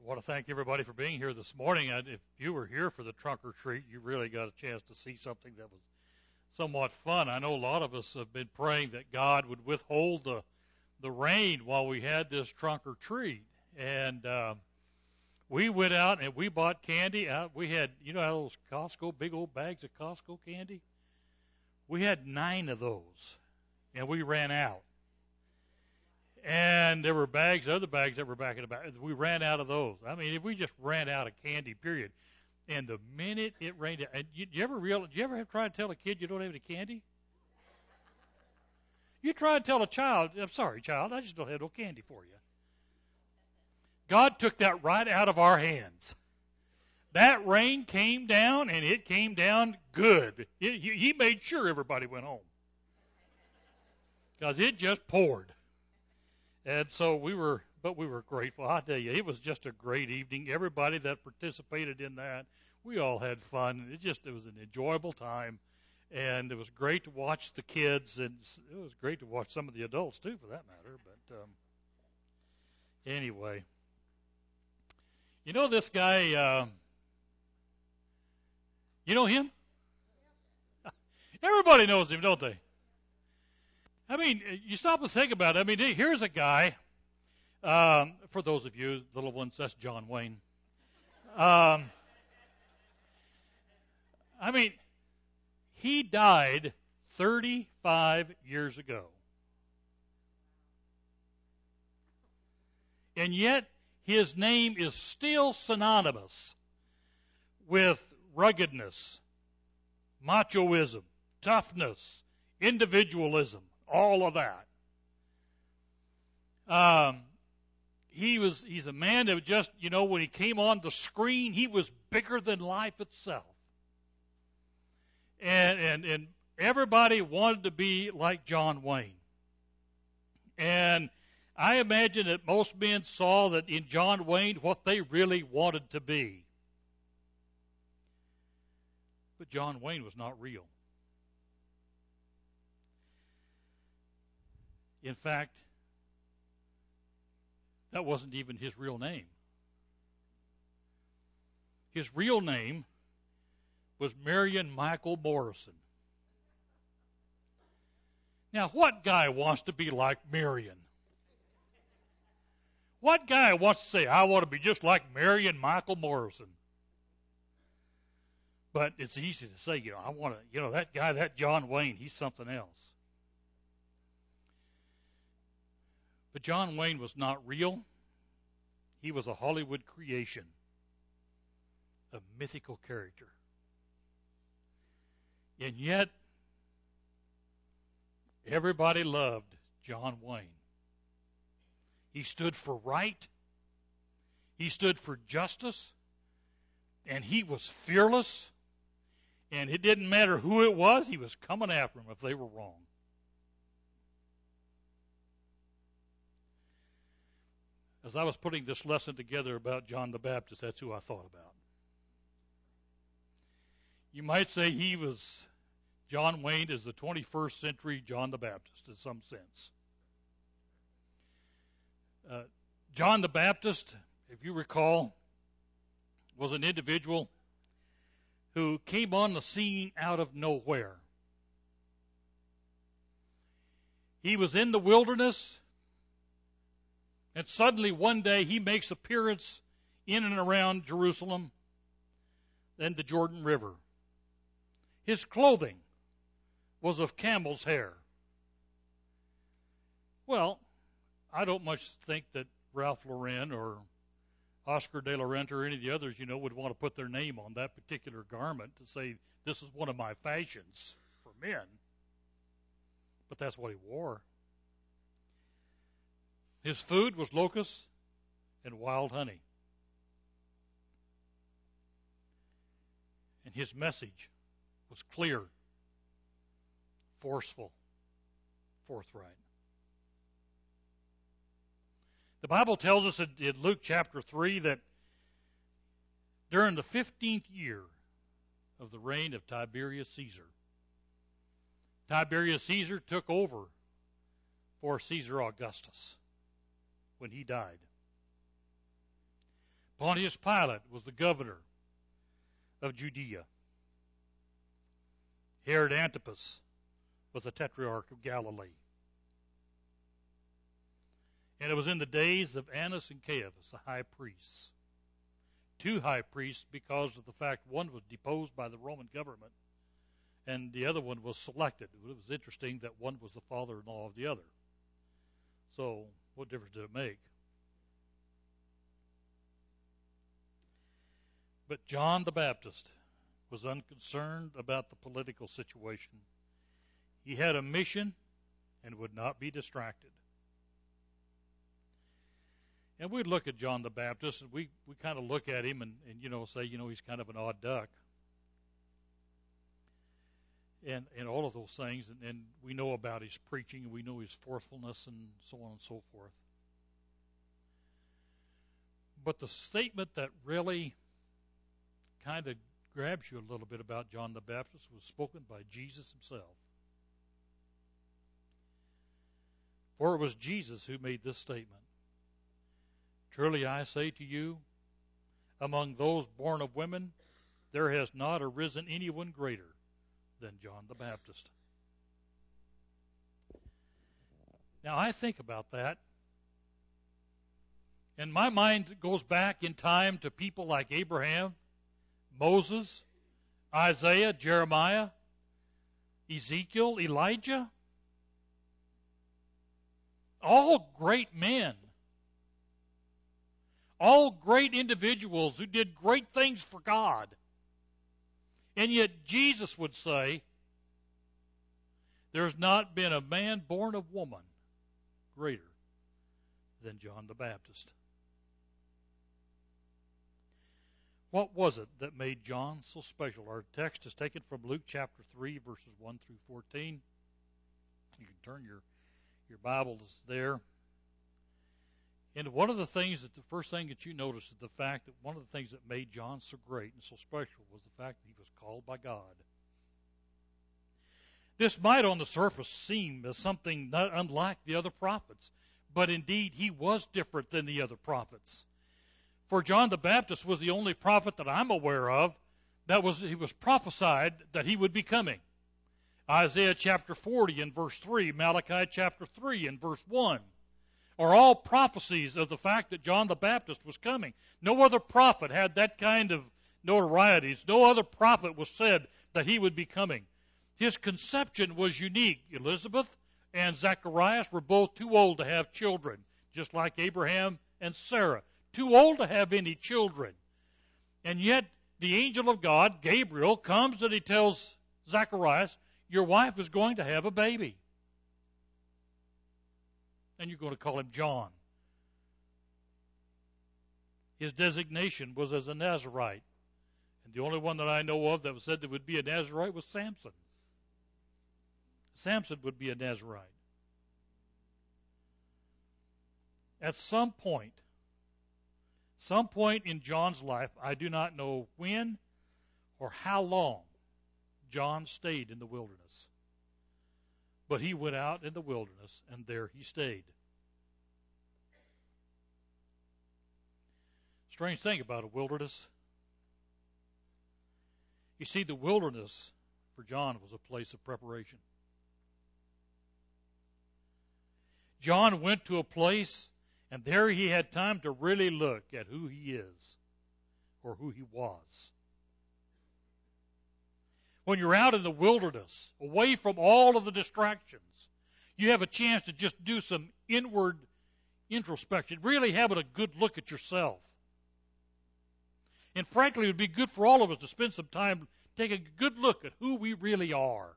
want to thank everybody for being here this morning. If you were here for the trunk or treat, you really got a chance to see something that was somewhat fun. I know a lot of us have been praying that God would withhold the rain while we had this trunk or treat. And we went out and we bought candy. We had, those Costco, big old bags of Costco candy? We had 9 of those, and we ran out. And there were other bags that were back in the back. We ran out of those. I mean, if we just ran out of candy, period. And the minute it rained, and do you ever have tried to tell a kid you don't have any candy? You try to tell a child, I'm sorry, child, I just don't have no candy for you. God took that right out of our hands. That rain came down, and it came down good. He made sure everybody went home. Because it just poured. And so we were grateful. I tell you, it was just a great evening. Everybody that participated in that, we all had fun. It was an enjoyable time. And it was great to watch the kids, and it was great to watch some of the adults, too, for that matter. But anyway. You know this guy, you know him? Everybody knows him, don't they? I mean, you stop and think about it. I mean, here's a guy, for those of you little ones, that's John Wayne. I mean, he died 35 years ago. And yet, his name is still synonymous with ruggedness, machoism, toughness, individualism, all of that. He's a man that just, when he came on the screen, he was bigger than life itself. And everybody wanted to be like John Wayne. And I imagine that most men saw that in John Wayne what they really wanted to be. But John Wayne was not real. In fact, that wasn't even his real name. His real name was Marion Michael Morrison. Now, what guy wants to be like Marion? What guy wants to say, I want to be just like Marion Michael Morrison? But it's easy to say, I want to, that guy, that John Wayne, he's something else. But John Wayne was not real. He was a Hollywood creation, a mythical character. And yet, everybody loved John Wayne. He stood for right. He stood for justice. And he was fearless. And it didn't matter who it was, he was coming after them if they were wrong. As I was putting this lesson together about John the Baptist, that's who I thought about. You might say John Wayne is the 21st century John the Baptist in some sense. John the Baptist, if you recall, was an individual who came on the scene out of nowhere. He was in the wilderness, and suddenly one day he makes appearance in and around Jerusalem and the Jordan River. His clothing was of camel's hair. Well, I don't much think that Ralph Lauren or Oscar de la Renta or any of the others, would want to put their name on that particular garment to say, this is one of my fashions for men. But that's what he wore. His food was locusts and wild honey. And his message was clear, forceful, forthright. The Bible tells us in Luke chapter 3 that during the 15th year of the reign of Tiberius Caesar, Tiberius Caesar took over for Caesar Augustus when he died. Pontius Pilate was the governor of Judea. Herod Antipas was the tetrarch of Galilee. And it was in the days of Annas and Caiaphas, the high priests. Two high priests because of the fact one was deposed by the Roman government and the other one was selected. It was interesting that one was the father-in-law of the other. So what difference did it make? But John the Baptist was unconcerned about the political situation. He had a mission and would not be distracted. And we'd look at John the Baptist, and we kind of look at him and say, he's kind of an odd duck. And all of those things, and we know about his preaching, and we know his forcefulness, and so on and so forth. But the statement that really kind of grabs you a little bit about John the Baptist was spoken by Jesus himself. For it was Jesus who made this statement. Truly I say to you, among those born of women, there has not arisen anyone greater than John the Baptist. Now I think about that, and my mind goes back in time to people like Abraham, Moses, Isaiah, Jeremiah, Ezekiel, Elijah. All great men. All great individuals who did great things for God. And yet Jesus would say, there's not been a man born of woman greater than John the Baptist. What was it that made John so special? Our text is taken from Luke chapter 3, verses 1 through 14. You can turn your Bibles there. And one of the things the first thing that you notice is the fact that one of the things that made John so great and so special was the fact that he was called by God. This might on the surface seem as something not unlike the other prophets, but indeed he was different than the other prophets. For John the Baptist was the only prophet that I'm aware of he was prophesied that he would be coming. Isaiah chapter 40 and verse 3, Malachi chapter 3 and verse 1 are all prophecies of the fact that John the Baptist was coming. No other prophet had that kind of notoriety. No other prophet was said that he would be coming. His conception was unique. Elizabeth and Zacharias were both too old to have children, just like Abraham and Sarah. Too old to have any children. And yet the angel of God, Gabriel, comes and he tells Zacharias, your wife is going to have a baby. And you're going to call him John. His designation was as a Nazirite. And the only one that I know of that was said that would be a Nazirite was Samson. Samson would be a Nazirite. At some point in John's life, I do not know when or how long, John stayed in the wilderness. But he went out in the wilderness, and there he stayed. Strange thing about a wilderness. You see, the wilderness for John was a place of preparation. John went to a place, and there he had time to really look at who he is or who he was. When you're out in the wilderness, away from all of the distractions, you have a chance to just do some inward introspection, really having a good look at yourself. And frankly, it would be good for all of us to spend some time taking a good look at who we really are.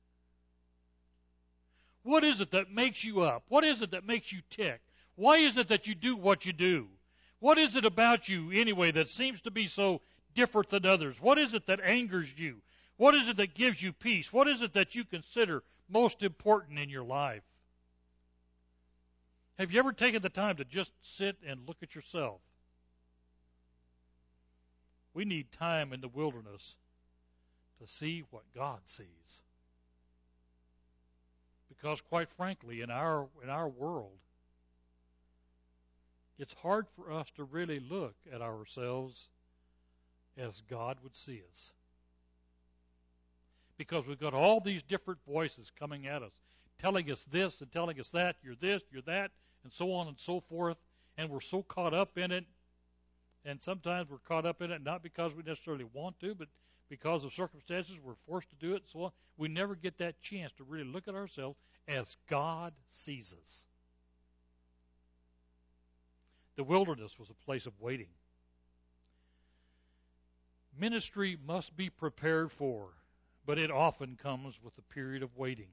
What is it that makes you up? What is it that makes you tick? Why is it that you do what you do? What is it about you, anyway, that seems to be so different than others? What is it that angers you? What is it that gives you peace? What is it that you consider most important in your life? Have you ever taken the time to just sit and look at yourself? We need time in the wilderness to see what God sees. Because quite frankly, in our world, It's hard for us to really look at ourselves as God would see us. Because we've got all these different voices coming at us, telling us this and telling us that, you're this, you're that, and so on and so forth, and we're so caught up in it, and sometimes we're caught up in it not because we necessarily want to, but because of circumstances we're forced to do it, and so on. We never get that chance to really look at ourselves as God sees us. The wilderness was a place of waiting. Ministry must be prepared for, but it often comes with a period of waiting.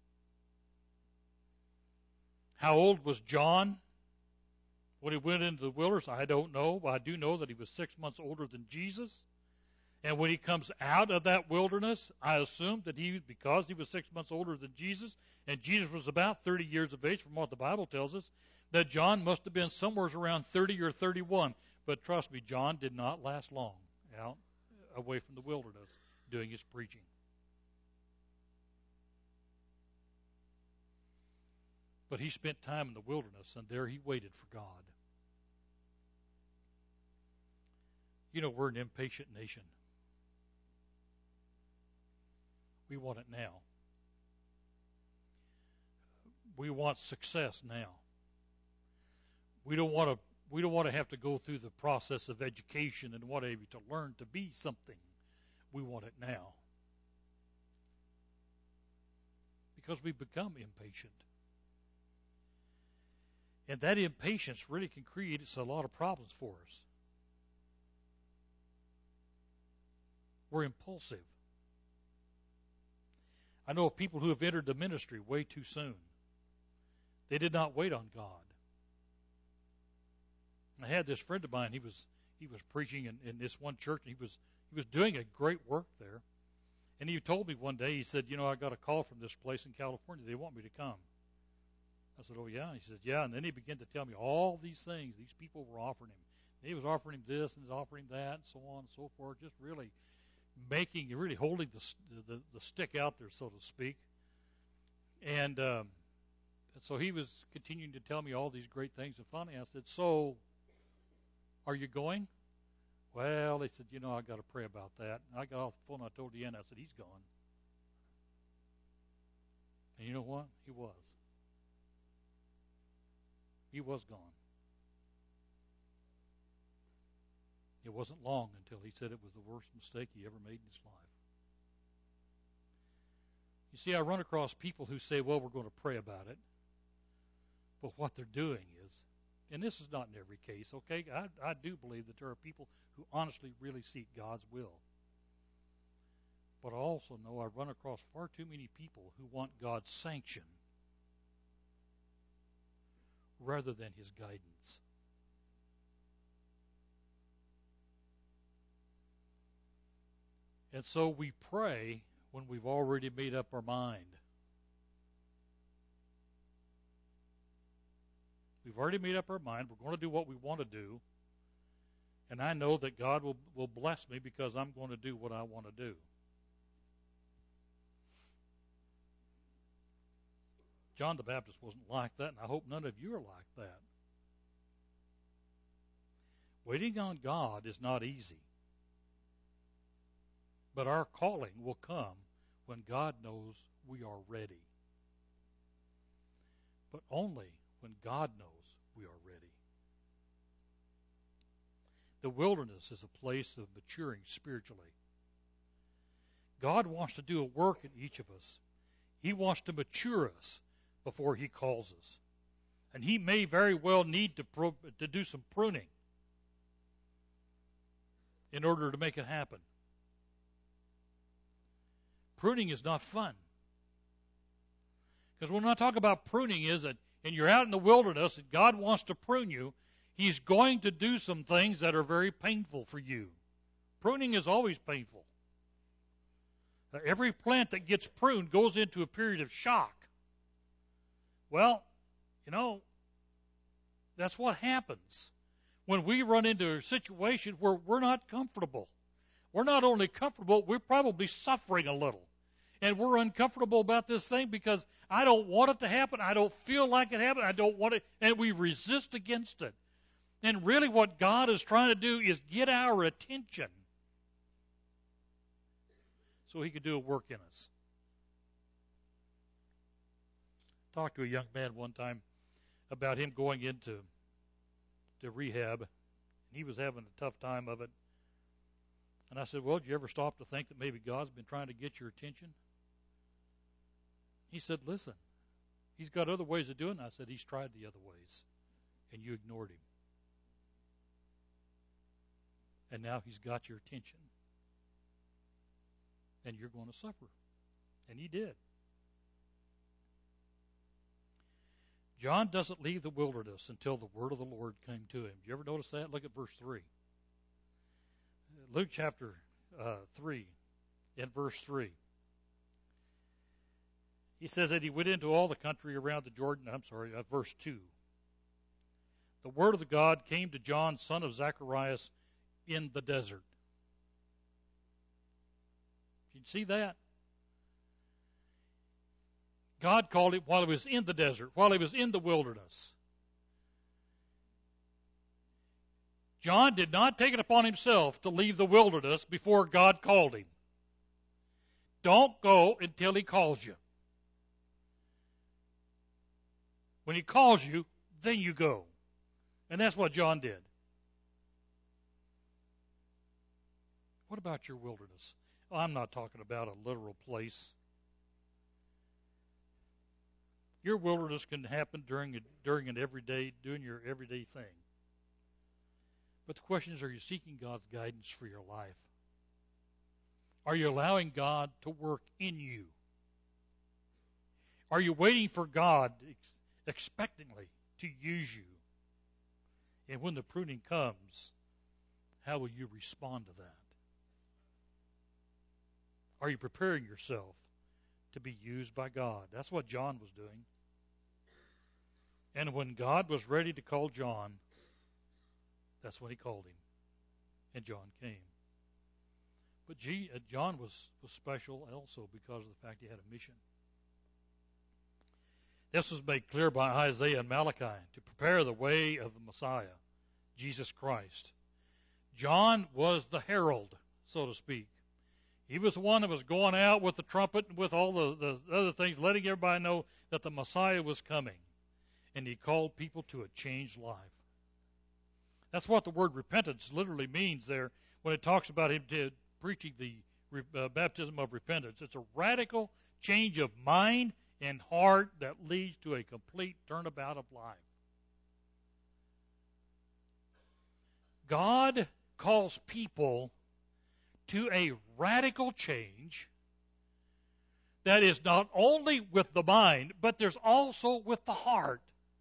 How old was John when he went into the wilderness? I don't know, but I do know that he was 6 months older than Jesus. And when he comes out of that wilderness, I assume that because he was 6 months older than Jesus, and Jesus was about 30 years of age from what the Bible tells us, that John must have been somewhere around 30 or 31. But trust me, John did not last long out away from the wilderness doing his preaching. But he spent time in the wilderness, and there he waited for God. You know, we're an impatient nation. We want it now. We want success now. We don't want to have to go through the process of education and whatever to learn to be something. We want it now. Because we become impatient. And that impatience really can create a lot of problems for us. We're impulsive. I know of people who have entered the ministry way too soon. They did not wait on God. I had this friend of mine. He was preaching in this one church, and he was doing a great work there. And he told me one day, he said, "You know, I got a call from this place in California. They want me to come." I said, "Oh, yeah?" He said, "Yeah." And then he began to tell me all these things these people were offering him. He was offering him this and he was offering that and so on and so forth, just really holding the stick out there, so to speak. And so he was continuing to tell me all these great things. And finally I said, "So, are you going?" "Well," they said, "you know, I got to pray about that." And I got off the phone and I told Deanna, I said, "He's gone." And you know what? He was. He was gone. It wasn't long until he said it was the worst mistake he ever made in his life. You see, I run across people who say, "Well, we're going to pray about it." But what they're doing is, and this is not in every case, okay? I do believe that there are people who honestly really seek God's will. But I also know I run across far too many people who want God's sanction rather than his guidance. And so we pray when we've already made up our mind. We've already made up our mind. We're going to do what we want to do. And I know that God will bless me because I'm going to do what I want to do. John the Baptist wasn't like that, and I hope none of you are like that. Waiting on God is not easy. But our calling will come when God knows we are ready. But only when God knows we are ready. The wilderness is a place of maturing spiritually. God wants to do a work in each of us. He wants to mature us before he calls us. And he may very well need to do some pruning in order to make it happen. Pruning is not fun. Because when I talk about pruning is that, and you're out in the wilderness and God wants to prune you, he's going to do some things that are very painful for you. Pruning is always painful. Every plant that gets pruned goes into a period of shock. Well, you know, that's what happens when we run into a situation where we're not comfortable. We're not only comfortable, we're probably suffering a little. And we're uncomfortable about this thing because I don't want it to happen. I don't feel like it happened. I don't want it. And we resist against it. And really what God is trying to do is get our attention so He could do a work in us. I talked to a young man one time about him going into rehab. He was having a tough time of it. And I said, well, did you ever stop to think that maybe God's been trying to get your attention? He said, listen, He's got other ways of doing it. I said, He's tried the other ways, and you ignored Him. And now He's got your attention. And you're going to suffer. And He did. John doesn't leave the wilderness until the word of the Lord came to him. Did you ever notice that? Look at verse 3. Luke chapter 3, in verse 3. He says that he went into all the country around the Jordan. Verse 2. The word of the God came to John, son of Zacharias, in the desert. You can see that? God called him while he was in the desert, while he was in the wilderness. John did not take it upon himself to leave the wilderness before God called him. Don't go until He calls you. When He calls you, then you go. And that's what John did. What about your wilderness? Oh, I'm not talking about a literal place. Your wilderness can happen during an everyday, doing your everyday thing. But the question is, are you seeking God's guidance for your life? Are you allowing God to work in you? Are you waiting for God expectantly to use you? And when the pruning comes, how will you respond to that? Are you preparing yourself to be used by God? That's what John was doing. And when God was ready to call John, that's when He called him. And John came. But John was special also because of the fact he had a mission. This was made clear by Isaiah and Malachi to prepare the way of the Messiah, Jesus Christ. John was the herald, so to speak. He was the one that was going out with the trumpet and with all the other things, letting everybody know that the Messiah was coming. And he called people to a changed life. That's what the word repentance literally means there when it talks about him preaching the baptism of repentance. It's a radical change of mind and heart that leads to a complete turnabout of life. God calls people to a radical change that is not only with the mind, but there's also with the heart.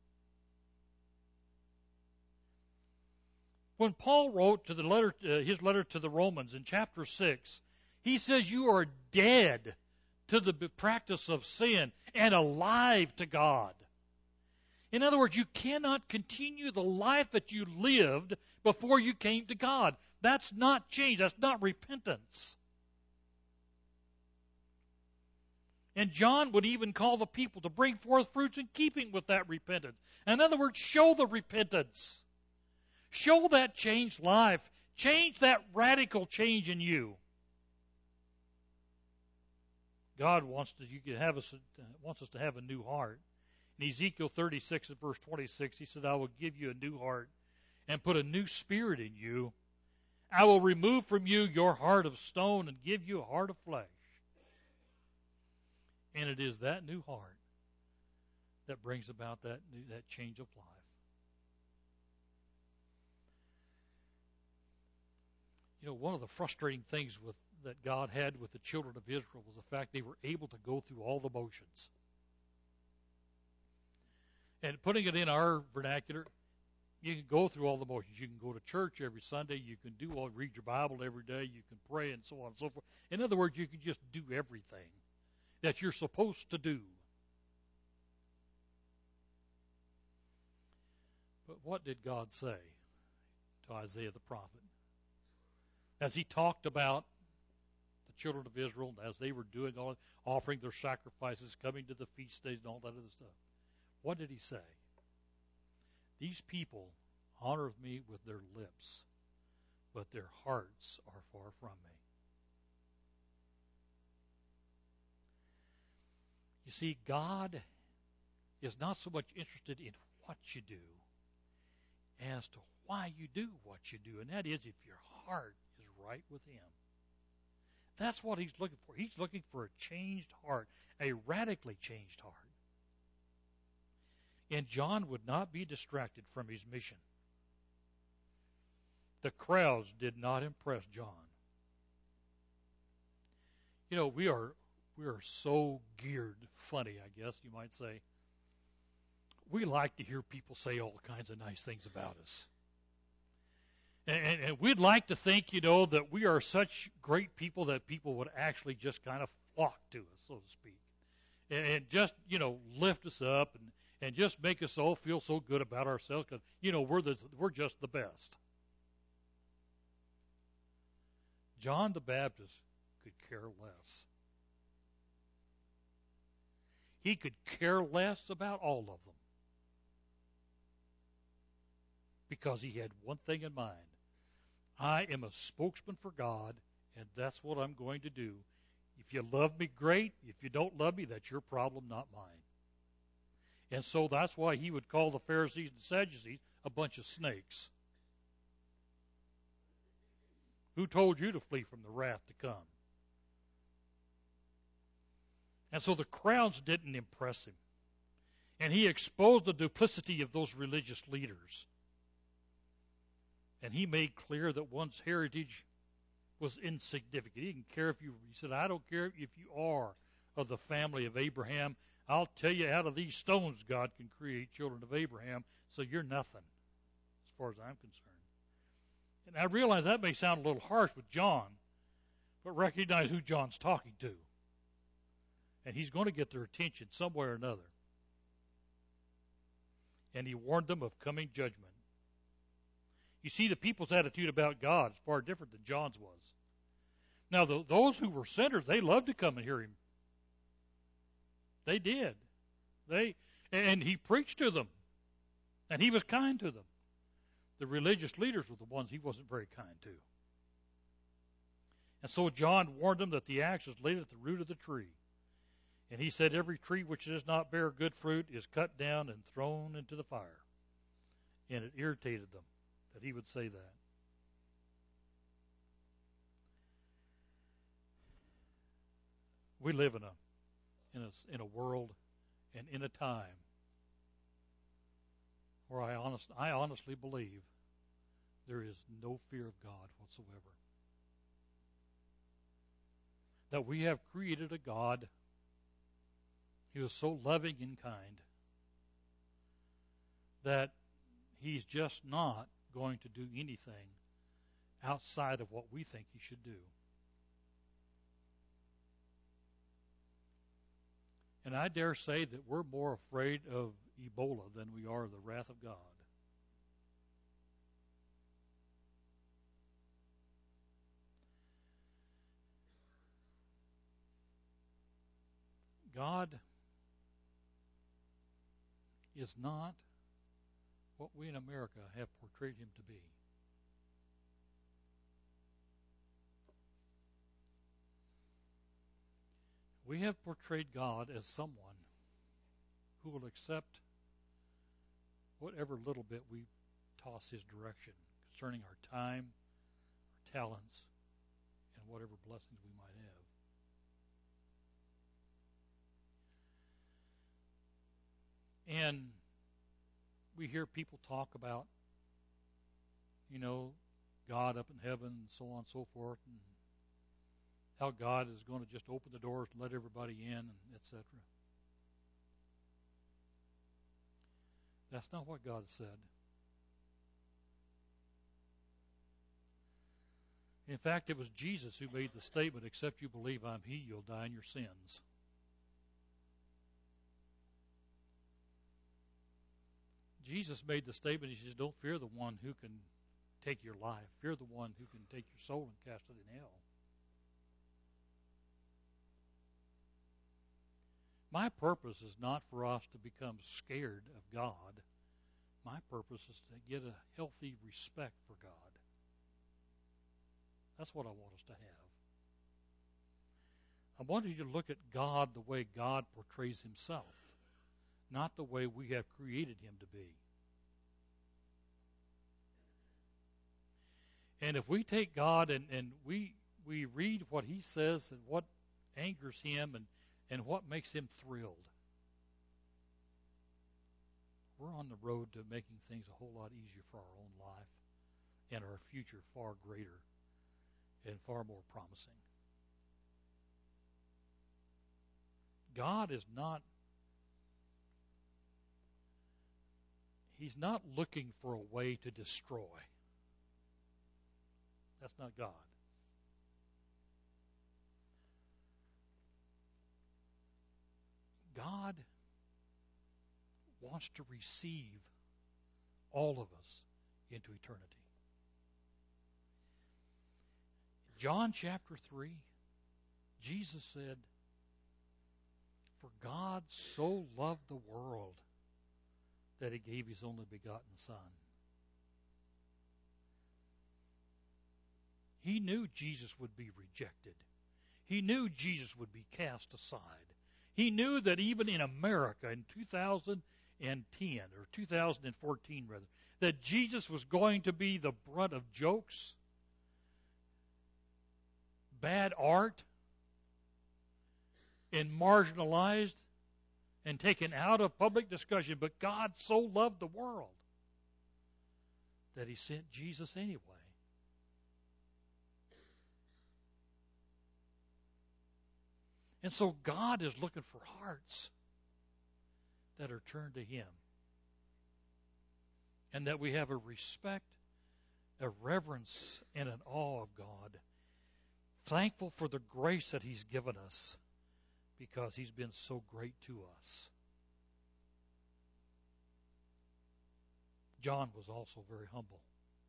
When Paul wrote to his letter to the Romans in chapter 6, he says you are dead to the practice of sin and alive to God. In other words, you cannot continue the life that you lived before you came to God. That's not change. That's not repentance. And John would even call the people to bring forth fruits in keeping with that repentance. In other words, show the repentance. Show that changed life. Change that radical change in you. God wants us to have a new heart. In Ezekiel 36 and verse 26, He said, I will give you a new heart and put a new spirit in you. I will remove from you your heart of stone and give you a heart of flesh. And it is that new heart that brings about that change of life. You know, one of the frustrating things that God had with the children of Israel was the fact they were able to go through all the motions. And putting it in our vernacular, you can go through all the motions. You can go to church every Sunday. You can read your Bible every day. You can pray and so on and so forth. In other words, you can just do everything that you're supposed to do. But what did God say to Isaiah the prophet? As he talked about the children of Israel, as they were doing offering their sacrifices, coming to the feast days and all that other stuff, what did he say? These people honor me with their lips, but their hearts are far from me. You see, God is not so much interested in what you do as to why you do what you do, and that is if your heart is right with Him. That's what He's looking for. He's looking for a changed heart, a radically changed heart. And John would not be distracted from his mission. The crowds did not impress John. You know, we are so geared funny, I guess you might say. We like to hear people say all kinds of nice things about us. And we'd like to think, that we are such great people that people would actually just kind of flock to us, so to speak. And just, lift us up and just make us all feel so good about ourselves because, we're just the best. John the Baptist could care less. He could care less about all of them because he had one thing in mind. I am a spokesman for God, and that's what I'm going to do. If you love me, great. If you don't love me, that's your problem, not mine. And so that's why he would call the Pharisees and Sadducees a bunch of snakes. Who told you to flee from the wrath to come? And so the crowds didn't impress him. And he exposed the duplicity of those religious leaders. And he made clear that one's heritage was insignificant. He didn't care he said, I don't care if you are of the family of Abraham. I'll tell you, out of these stones, God can create children of Abraham, so you're nothing, as far as I'm concerned. And I realize that may sound a little harsh with John, but recognize who John's talking to. And he's going to get their attention some way or another. And he warned them of coming judgment. You see, the people's attitude about God is far different than John's was. Now, those who were sinners, they loved to come and hear him. They did. And he preached to them. And he was kind to them. The religious leaders were the ones he wasn't very kind to. And so John warned them that the axe is laid at the root of the tree. And he said, every tree which does not bear good fruit is cut down and thrown into the fire. And it irritated them that he would say that. We live in a world and in a time where I honestly believe there is no fear of God whatsoever. That we have created a God who is so loving and kind that he's just not going to do anything outside of what we think he should do. And I dare say that we're more afraid of Ebola than we are of the wrath of God. God is not what we in America have portrayed him to be. We have portrayed God as someone who will accept whatever little bit we toss his direction concerning our time, our talents, and whatever blessings we might have. And we hear people talk about, God up in heaven and so on and so forth, and how God is going to just open the doors and let everybody in, and etc. That's not what God said. In fact, it was Jesus who made the statement, except you believe I'm He, you'll die in your sins. Jesus made the statement, he says, don't fear the one who can take your life. Fear the one who can take your soul and cast it in hell. My purpose is not for us to become scared of God, My purpose is to get a healthy respect for God. That's what I want us to have. I want you to look at God the way God portrays himself, not the way we have created him to be. And if we take God and we read what he says and what angers him and what makes him thrilled, we're on the road to making things a whole lot easier for our own life and our future far greater and far more promising. God is not, he's not looking for a way to destroy. That's not God. God wants to receive all of us into eternity. John chapter 3, Jesus said, "For God so loved the world that he gave his only begotten Son." He knew Jesus would be rejected. He knew Jesus would be cast aside. He knew that even in America in 2010, or 2014 rather, that Jesus was going to be the brunt of jokes, bad art, and marginalized and taken out of public discussion. But God so loved the world that he sent Jesus anyway. And so God is looking for hearts that are turned to him, and that we have a respect, a reverence, and an awe of God, thankful for the grace that he's given us because he's been so great to us. John was also very humble.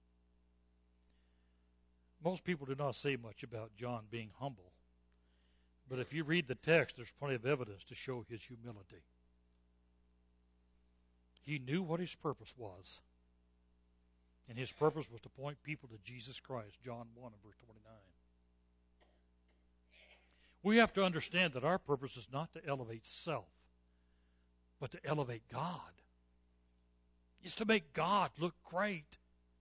Most people do not say much about John being humble. But if you read the text, there's plenty of evidence to show his humility. He knew what his purpose was. And his purpose was to point people to Jesus Christ, John 1 and verse 29. We have to understand that our purpose is not to elevate self, but to elevate God. It's to make God look great.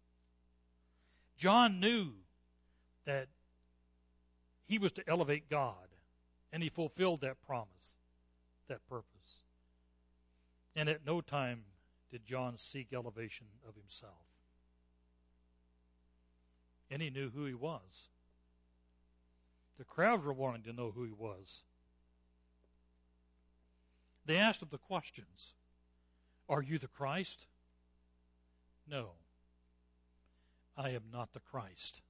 John knew that he was to elevate God. And he fulfilled that promise, that purpose. And at no time did John seek elevation of himself. And he knew who he was. The crowds were wanting to know who he was. They asked him the questions. Are you the Christ? No, I am not the Christ.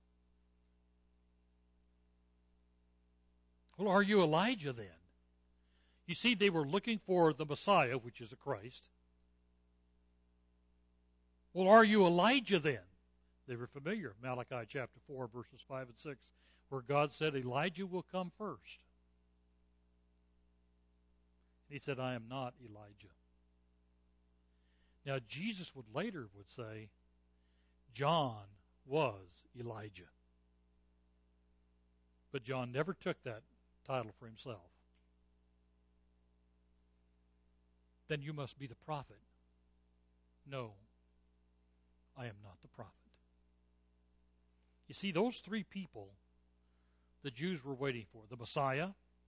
Well, are you Elijah then? You see, they were looking for the Messiah, which is the Christ. Well, are you Elijah then? They were familiar. Malachi chapter 4, verses 5 and 6, where God said Elijah will come first. He said, I am not Elijah. Now, Jesus would later say, John was Elijah. But John never took that title for himself. Then you must be the prophet. No, I am not the prophet. You see, those three people the Jews were waiting for, the Messiah,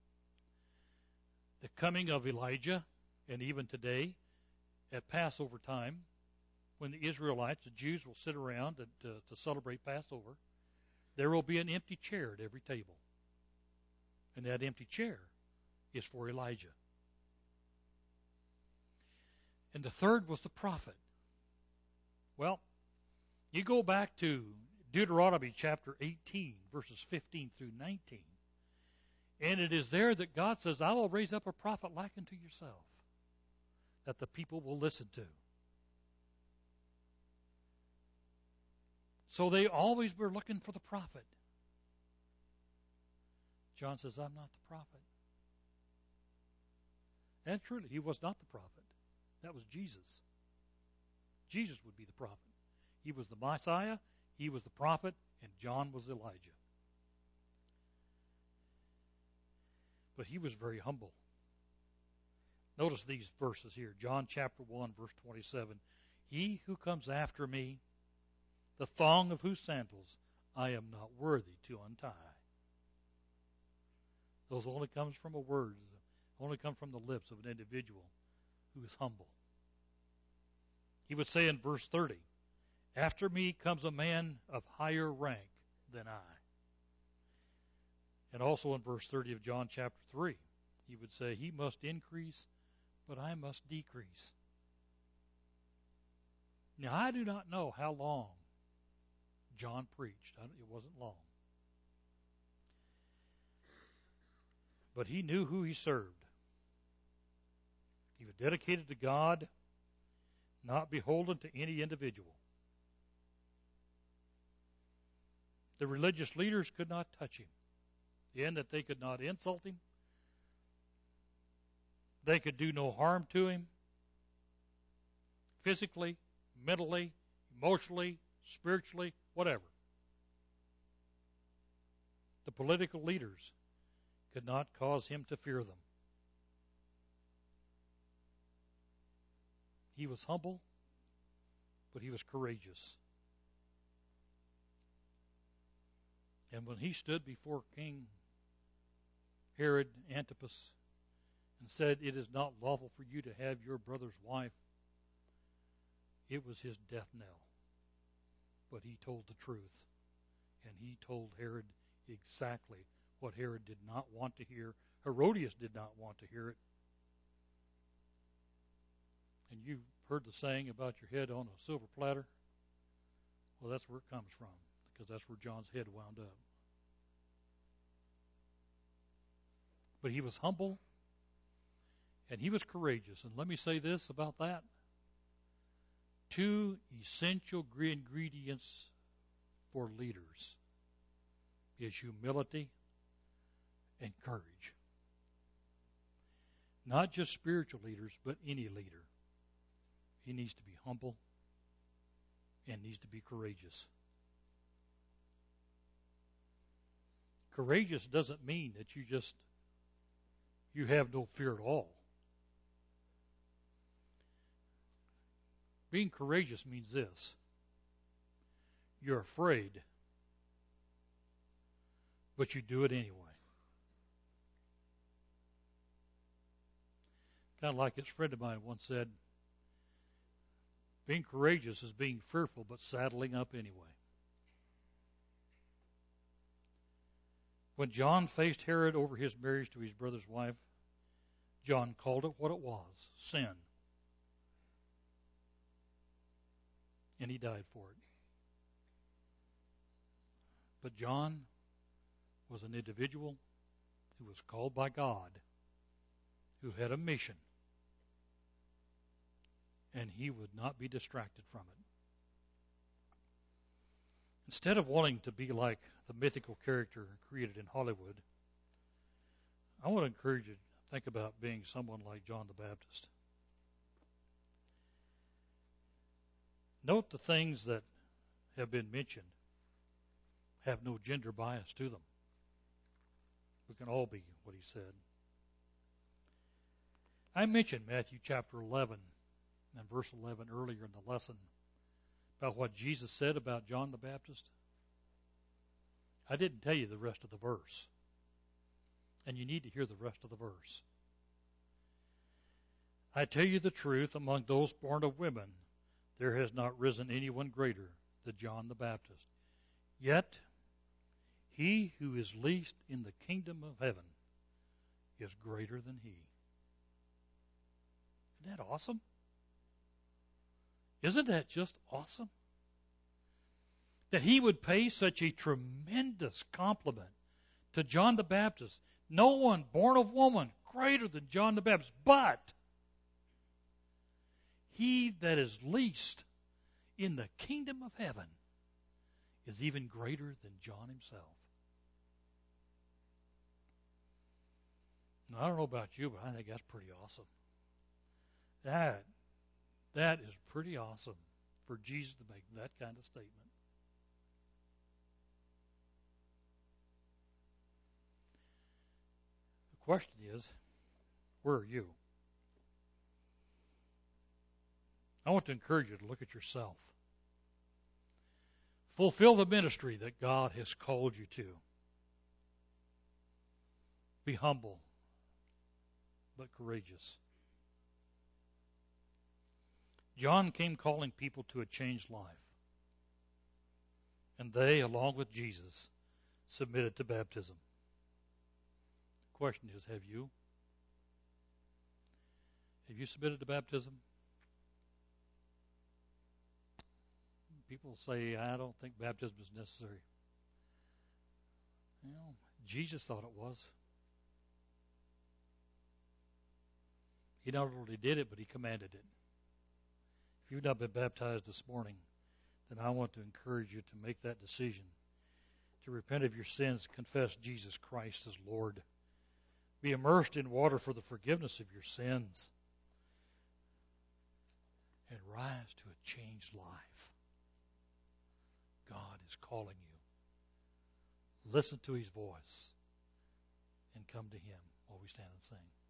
the coming of Elijah, and even today, at Passover time, when the Israelites, the Jews, will sit around to celebrate Passover, there will be an empty chair at every table. And that empty chair is for Elijah. And the third was the prophet. Well, you go back to Deuteronomy chapter 18, verses 15 through 19, and it is there that God says, I will raise up a prophet like unto yourself, that the people will listen to. So they always were looking for the prophet. John says, I'm not the prophet. And truly, he was not the prophet. That was Jesus. Jesus would be the prophet. He was the Messiah, he was the prophet, and John was Elijah. But he was very humble. Notice these verses here. John chapter 1, verse 27. He who comes after me, the thong of whose sandals I am not worthy to untie. Those only comes from a word, only come from the lips of an individual who is humble. He would say in verse 30, after me comes a man of higher rank than I. And also in verse 30 of John chapter 3, he would say, he must increase, but I must decrease. Now, I do not know how long John preached. It wasn't long. But he knew who he served. He was dedicated to God, not beholden to any individual. The religious leaders could not touch him. In that they could not insult him. They could do no harm to him. Physically, mentally, emotionally, spiritually, whatever. The political leaders could not cause him to fear them. He was humble, but he was courageous. And when he stood before King Herod Antipas and said, it is not lawful for you to have your brother's wife, it was his death knell. But he told the truth. And he told Herod exactly what Herod did not want to hear. Herodias did not want to hear it. And you've heard the saying about your head on a silver platter. Well, that's where it comes from, because that's where John's head wound up. But he was humble, and he was courageous. And let me say this about that. 2 essential ingredients for leaders is humility and courage. Not just spiritual leaders, but any leader. He needs to be humble and needs to be courageous. Courageous doesn't mean that you have no fear at all. Being courageous means this. You're afraid, but you do it anyway. Kind of like this friend of mine once said, being courageous is being fearful, but saddling up anyway. When John faced Herod over his marriage to his brother's wife, John called it what it was, sin. And he died for it. But John was an individual who was called by God, who had a mission, and he would not be distracted from it. Instead of wanting to be like the mythical character created in Hollywood, I want to encourage you to think about being someone like John the Baptist. Note the things that have been mentioned have no gender bias to them. We can all be what he said. I mentioned Matthew chapter 11 and verse 11 earlier in the lesson about what Jesus said about John the Baptist. I didn't tell you the rest of the verse. And you need to hear the rest of the verse. I tell you the truth, among those born of women, there has not risen anyone greater than John the Baptist. Yet, he who is least in the kingdom of heaven is greater than he. Isn't that awesome? Isn't that just awesome? That he would pay such a tremendous compliment to John the Baptist. No one born of woman greater than John the Baptist. But he that is least in the kingdom of heaven is even greater than John himself. Now, I don't know about you, but I think that's pretty awesome. That is pretty awesome. for Jesus to make that kind of statement. The question is, where are you? I want to encourage you to look at yourself. Fulfill the ministry that God has called you to. Be humble, but courageous. John came calling people to a changed life. And they, along with Jesus, submitted to baptism. The question is, have you? Have you submitted to baptism? People say, I don't think baptism is necessary. Well, Jesus thought it was. He not only did it, but he commanded it. If you've not been baptized this morning, then I want to encourage you to make that decision, to repent of your sins, confess Jesus Christ as Lord, be immersed in water for the forgiveness of your sins, and rise to a changed life. God is calling you. Listen to his voice and come to him while we stand and sing.